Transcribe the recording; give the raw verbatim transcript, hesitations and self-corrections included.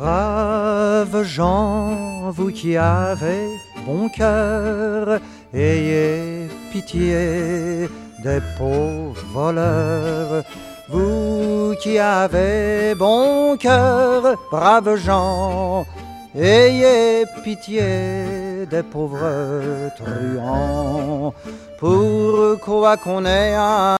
Braves gens, vous qui avez bon cœur, ayez pitié des pauvres voleurs. Vous qui avez bon cœur, braves gens, ayez pitié des pauvres truands. Pourquoi qu'on ait un